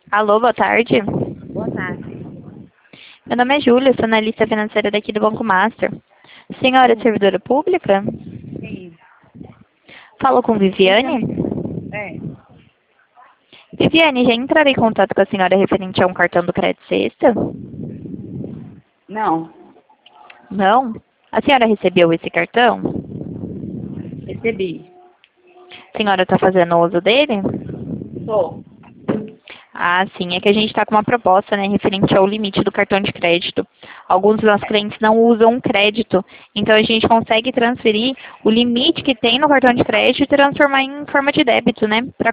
Alô, boa tarde. Boa tarde. Meu nome é Júlia, sou analista financeira daqui do Banco Master. Senhora é servidora pública? Sim. Falo com Quem tá Viviane? me... É. Viviane, já entrarei em contato com a senhora referente a um cartão do Crédito Sexta? Não. Não? A senhora recebeu esse cartão? Recebi. A senhora está fazendo uso dele? Tô. Ah, sim, é que a gente está com uma proposta, né, referente ao limite do cartão de crédito. Alguns dos nossos clientes não usam crédito, então a gente consegue transferir o limite que tem no cartão de crédito e transformar em forma de débito, né, para